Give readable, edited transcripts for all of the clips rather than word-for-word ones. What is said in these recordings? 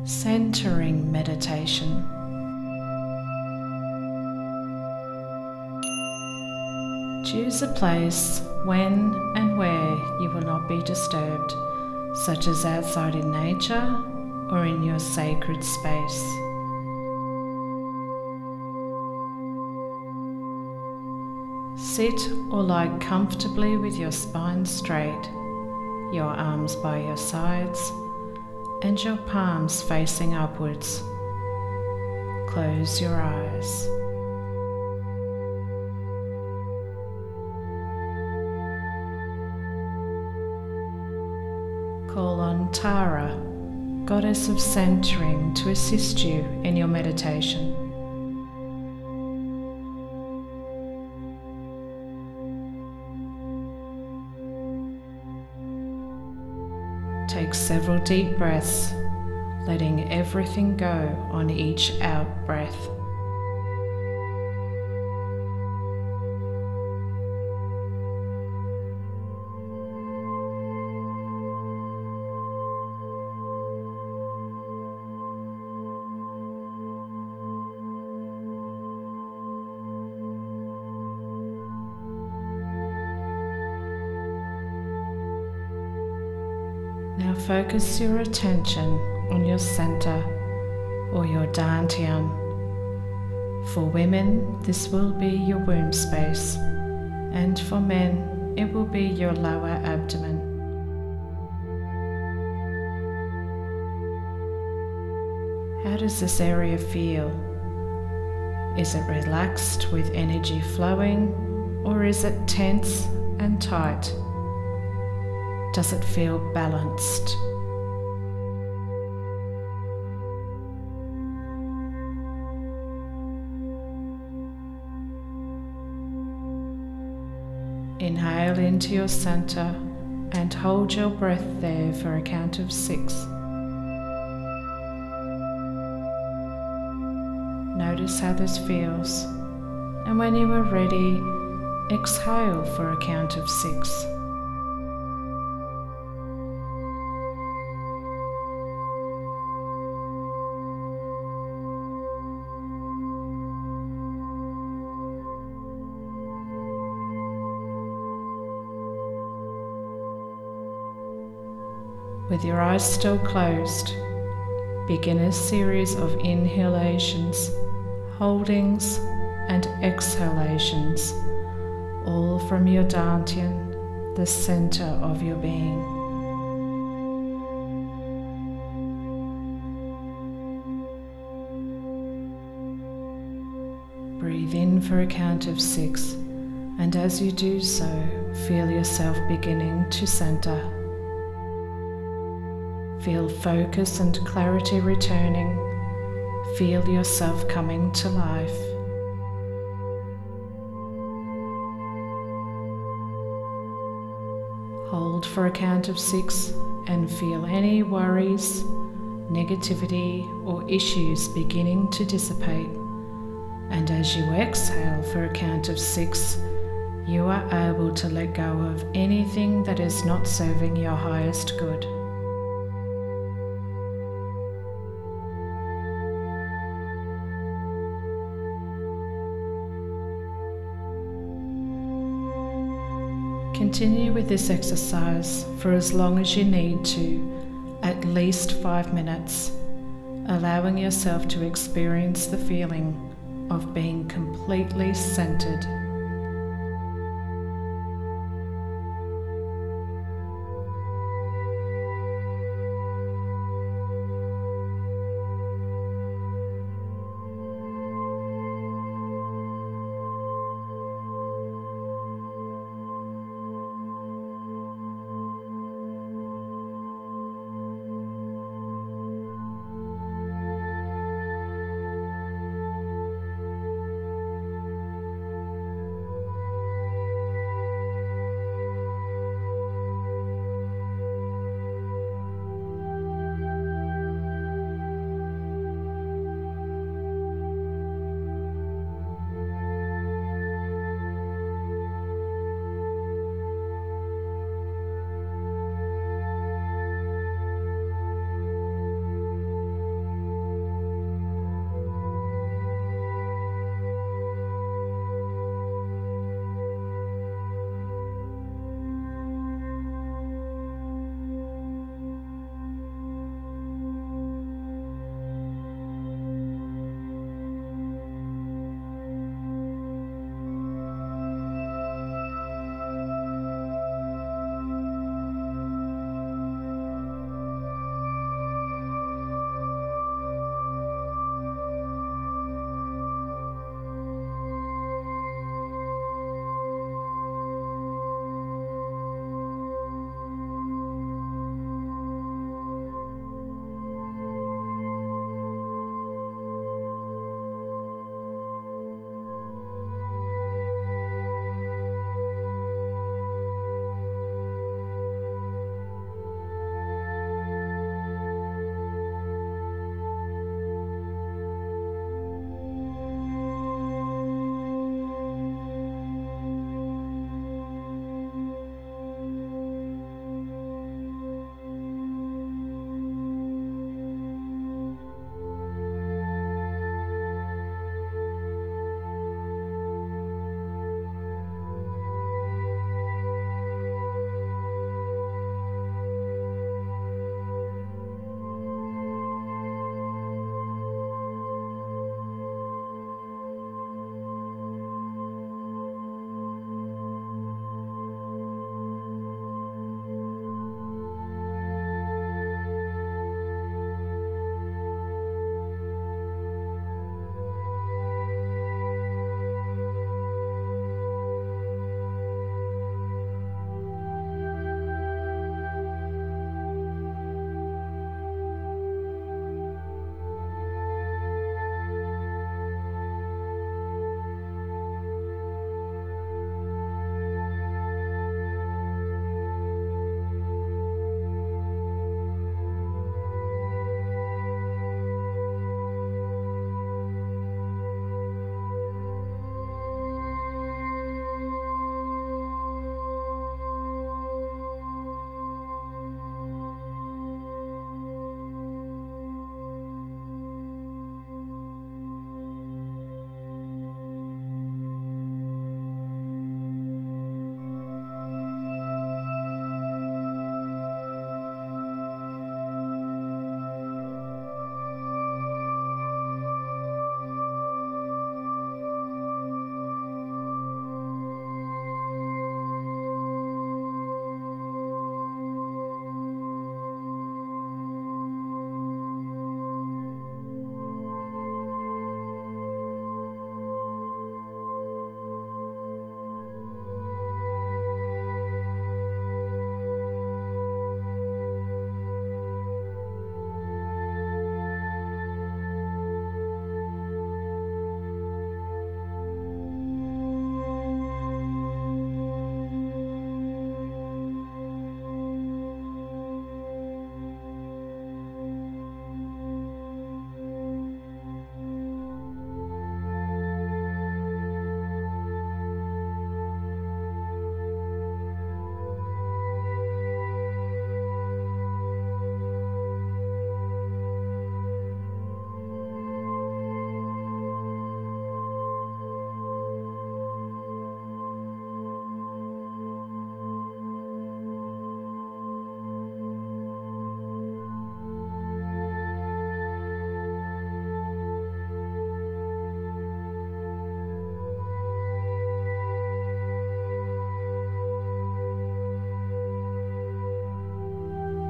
Centering meditation. Choose a place when and where you will not be disturbed, such as outside in nature or in your sacred space. Sit or lie comfortably with your spine straight, your arms by your sides, and your palms facing upwards. Close your eyes. Call on Tara, goddess of centering, to assist you in your meditation. Take several deep breaths, letting everything go on each out breath. Now focus your attention on your center or your dantian. For women, this will be your womb space, and for men, it will be your lower abdomen. How does this area feel? Is it relaxed with energy flowing, or is it tense and tight? Does it feel balanced? Inhale into your center and hold your breath there for a count of 6. Notice how this feels, and when you are ready, exhale for a count of 6. With your eyes still closed, begin a series of inhalations, holdings, and exhalations, all from your dantian, the center of your being. Breathe in for a count of 6, and as you do so, feel yourself beginning to center. Feel focus and clarity returning. Feel yourself coming to life. Hold for a count of 6 and feel any worries, negativity, or issues beginning to dissipate. And as you exhale for a count of 6, you are able to let go of anything that is not serving your highest good. Continue with this exercise for as long as you need to, at least 5 minutes, allowing yourself to experience the feeling of being completely centered.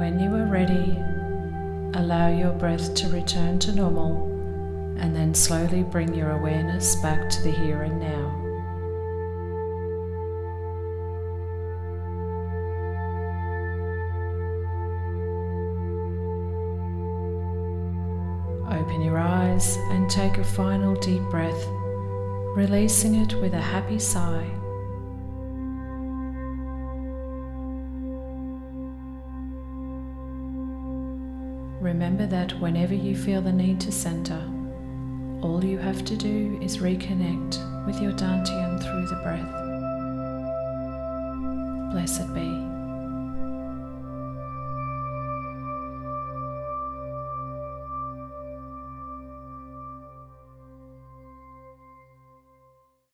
When you are ready, allow your breath to return to normal, and then slowly bring your awareness back to the here and now. Open your eyes and take a final deep breath, releasing it with a happy sigh. Remember that whenever you feel the need to center, all you have to do is reconnect with your Dantian through the breath. Blessed be.